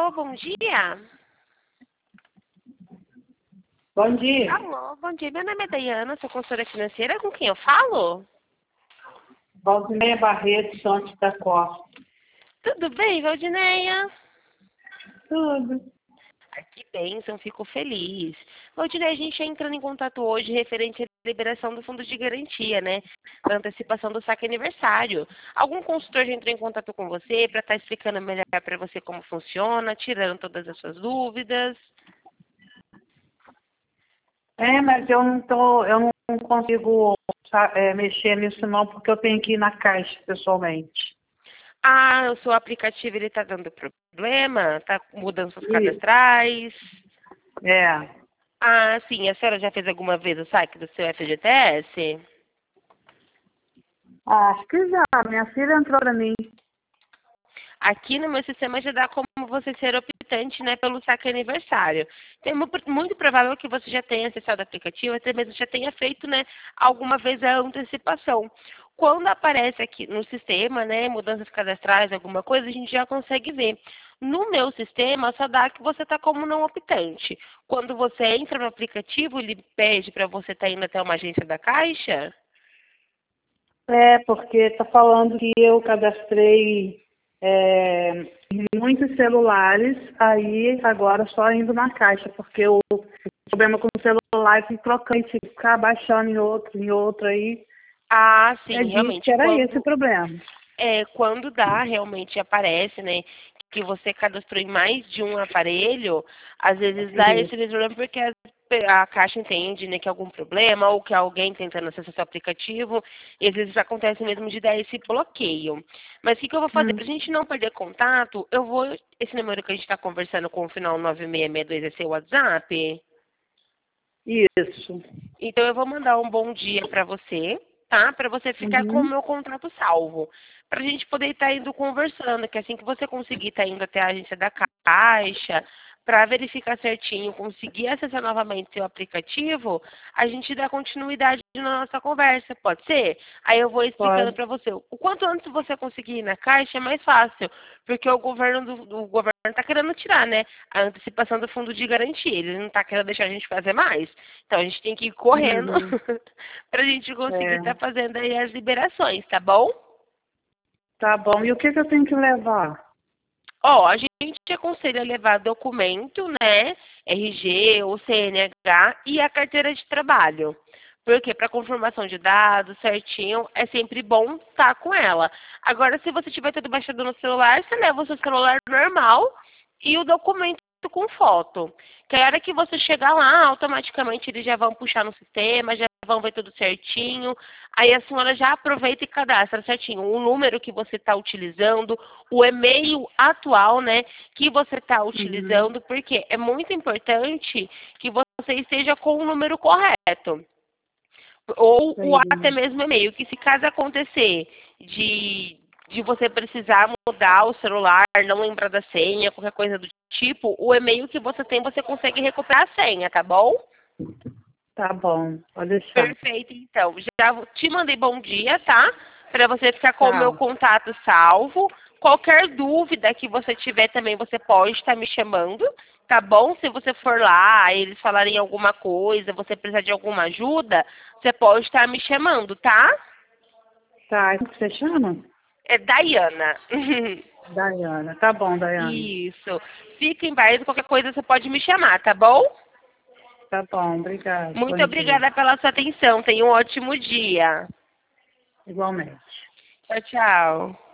Alô, bom dia. Bom dia. Alô, bom dia. Meu nome é Dayana, sou consultora financeira. Com quem eu falo? Valdineia Barreto Santos da Costa. Tudo bem, Valdineia? Tudo. Que bênção, fico feliz. Valdineia, a gente está entrando em contato hoje referente à liberação do fundo de garantia, né? Da antecipação do saque aniversário. Algum consultor já entrou em contato com você para estar explicando melhor para você como funciona, tirando todas as suas dúvidas? Mas eu não consigo mexer nisso não, porque eu tenho que ir na Caixa pessoalmente. Ah, o seu aplicativo ele está dando problema? Está mudando suas Isso. cadastrais? É. Ah, sim. A senhora já fez alguma vez o saque do seu FGTS? Acho que já. Minha filha entrou para mim. Aqui no meu sistema já dá como você ser optante, né, pelo saque aniversário. Então, é muito provável que você já tenha acessado o aplicativo, até mesmo já tenha feito, né, alguma vez a antecipação. Quando aparece aqui no sistema, né, mudanças cadastrais, alguma coisa, a gente já consegue ver. No meu sistema, só dá que você está como não optante. Quando você entra no aplicativo, ele pede para você estar indo até uma agência da Caixa. Porque está falando que eu cadastrei em muitos celulares, aí agora só indo na Caixa, porque o problema com o celular é que trocando, ficar baixando em outro aí. Ah, sim, Disse que realmente. era esse o problema. Quando dá, realmente aparece, né, que você cadastrou em mais de um aparelho, às vezes dá esse Isso. problema porque a Caixa entende, né, que é algum problema ou que alguém tentando acessar seu aplicativo, e às vezes acontece mesmo de dar esse bloqueio. Mas o que eu vou fazer? Para a gente não perder contato, esse número que a gente está conversando com o final 9662 é seu WhatsApp? Isso. Então eu vou mandar um bom dia para você, tá? Para você ficar com o Uhum. meu contato salvo. Para a gente poder estar indo conversando, que assim que você conseguir estar indo até a agência da Caixa, para verificar certinho, conseguir acessar novamente seu aplicativo, a gente dá continuidade na nossa conversa, pode ser? Aí eu vou explicando Pode. para você. O quanto antes você conseguir ir na Caixa é mais fácil, porque o governo está querendo tirar, né, a antecipação do fundo de garantia. Ele não está querendo deixar a gente fazer mais. Então a gente tem que ir correndo Uhum. para a gente conseguir É. estar fazendo aí as liberações, tá bom? Tá bom. E o que eu tenho que levar? Ó, a gente aconselha levar documento, né? RG ou CNH e a carteira de trabalho. Porque para confirmação de dados certinho, é sempre bom estar com ela. Agora, se você tiver tudo baixado no celular, você leva o seu celular normal e o documento com foto. Que a hora que você chegar lá, automaticamente eles já vão puxar no sistema, já vão ver tudo certinho. Aí a senhora já aproveita e cadastra certinho o número que você está utilizando, o e-mail atual, né, que você está Uhum. utilizando, porque é muito importante que você esteja com o número correto. Ou até Entendi. mesmo e-mail, que se caso acontecer de você precisar mudar o celular, não lembrar da senha, qualquer coisa do tipo, o e-mail que você tem, você consegue recuperar a senha, tá bom? Tá bom. Pode deixar. Perfeito, então. Já te mandei bom dia, tá? Para você ficar com o meu Tá. contato salvo. Qualquer dúvida que você tiver também, você pode estar me chamando, tá bom? Se você for lá, eles falarem alguma coisa, você precisar de alguma ajuda, você pode estar me chamando, tá? Tá. Como que você chama? É Dayana. Daiane. Tá bom, Daiane. Isso. Fica em paz, qualquer coisa você pode me chamar, tá bom? Tá bom. Obrigado. Muito Bom dia. obrigada pela sua atenção. Tenha um ótimo dia. Igualmente. Tchau, tchau.